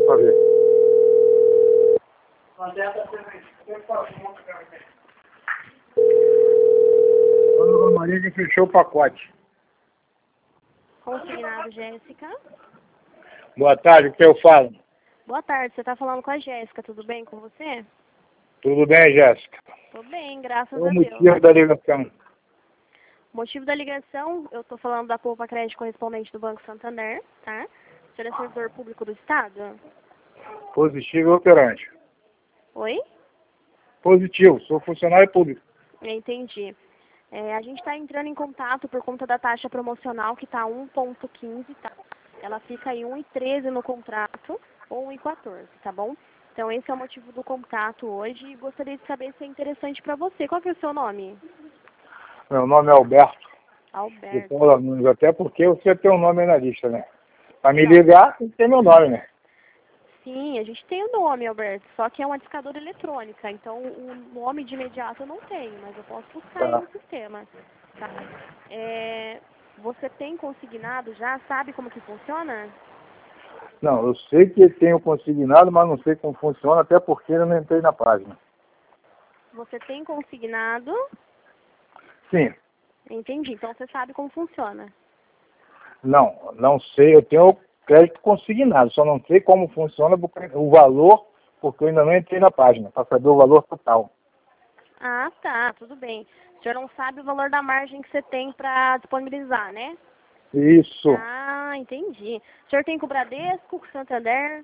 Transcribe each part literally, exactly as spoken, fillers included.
pra ver. Dona Maria que fechou o pacote. Consignado, Jéssica. Boa tarde, o que eu falo? Boa tarde, você tá falando com a Jéssica, tudo bem com você? Tudo bem, Jéssica? Tô bem, graças Qual a o Deus. motivo da ligação? Motivo da ligação, eu tô falando da Poupa Crédito correspondente do Banco Santander, tá? O senhor é servidor público do Estado? Positivo e operante. Oi? Positivo, sou funcionário público. Entendi. É, a gente está entrando em contato por conta da taxa promocional que está um ponto quinze, tá? Ela fica em um vírgula treze no contrato ou um vírgula quatorze, tá bom? Então esse é o motivo do contato hoje e gostaria de saber se é interessante para você. Qual que é o seu nome? Meu nome é Alberto. De Alberto. Paula Nunes, até porque você tem um nome aí na lista, né? Pra me Não. ligar, tem que ter meu nome, né? Sim, a gente tem o nome, Alberto, só que é uma discadora eletrônica, então o nome de imediato eu não tenho, mas eu posso buscar aí Tá. no sistema. Tá? É, você tem consignado já? Sabe como que funciona? Não, eu sei que tenho consignado, mas não sei como funciona, até porque eu não entrei na página. Você tem consignado? Sim. Entendi, então você sabe como funciona. Não, não sei, eu tenho crédito consignado, só não sei como funciona o valor, porque eu ainda não entrei na página, para saber o valor total. Ah, tá, tudo bem. O senhor não sabe o valor da margem que você tem para disponibilizar, né? Isso. Ah, entendi. O senhor tem com o Bradesco, com o Santander?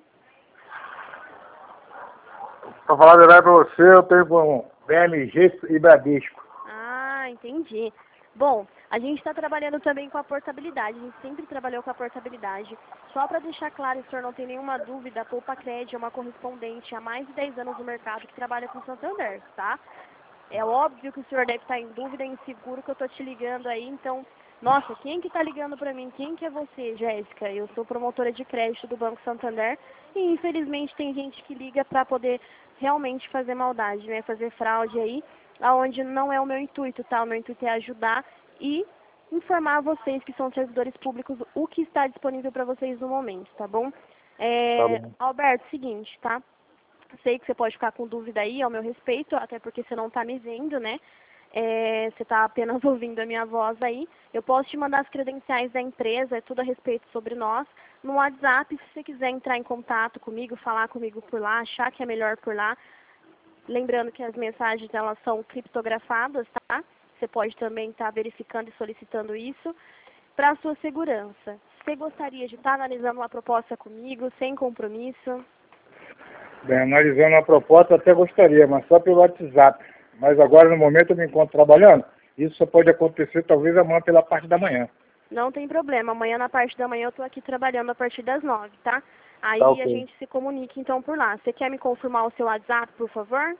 Para falar a verdade para você, eu tenho com B M G e Bradesco. Ah, entendi. Bom, a gente está trabalhando também com a portabilidade, a gente sempre trabalhou com a portabilidade. Só para deixar claro, o senhor não tem nenhuma dúvida, a Poupa Crédito é uma correspondente há mais de dez anos no mercado que trabalha com o Santander, tá? É óbvio que o senhor deve estar em dúvida, inseguro, que eu tô te ligando aí, então... Nossa, quem que tá ligando para mim? Quem que é você, Jéssica? Eu sou promotora de crédito do Banco Santander e infelizmente tem gente que liga para poder realmente fazer maldade, né? Fazer fraude aí, aonde não é o meu intuito, tá? O meu intuito é ajudar e informar vocês que são servidores públicos o que está disponível para vocês no momento, tá bom? Tá É, bom. Alberto, seguinte, tá? Sei que você pode ficar com dúvida aí ao meu respeito, até porque você não está me vendo, né? É, você está apenas ouvindo a minha voz aí. Eu posso te mandar as credenciais da empresa, é tudo a respeito sobre nós. No WhatsApp, se você quiser entrar em contato comigo, falar comigo por lá, achar que é melhor por lá. Lembrando que as mensagens elas são criptografadas, tá? Você pode também estar tá verificando e solicitando isso para a sua segurança. Você gostaria de estar tá analisando uma proposta comigo, sem compromisso? Bem, analisando a proposta, até gostaria, mas só pelo WhatsApp. Mas agora, no momento, eu me encontro trabalhando. Isso só pode acontecer, talvez, amanhã pela parte da manhã. Não tem problema. Amanhã, na parte da manhã, eu estou aqui trabalhando a partir das nove, tá? Aí Tá a ok. gente se comunica, então, por lá. Você quer me confirmar o seu WhatsApp, por favor?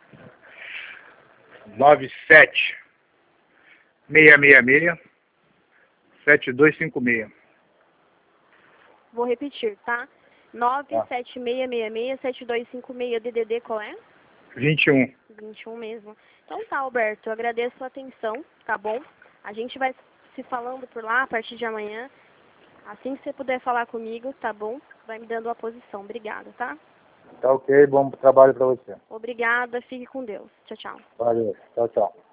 nove sete seis seis seis sete dois cinco seis. Vou repetir, tá? nove Tá. sete seis seis seis sete dois cinco seis, D D D, qual é? vinte e um. vinte e um mesmo. Então tá, Alberto, eu agradeço a sua atenção, tá bom? A gente vai se falando por lá a partir de amanhã. Assim que você puder falar comigo, tá bom? Vai me dando a posição. Obrigada, tá? Tá ok, bom trabalho para você. Obrigada, fique com Deus. Tchau, tchau. Valeu, tchau, tchau.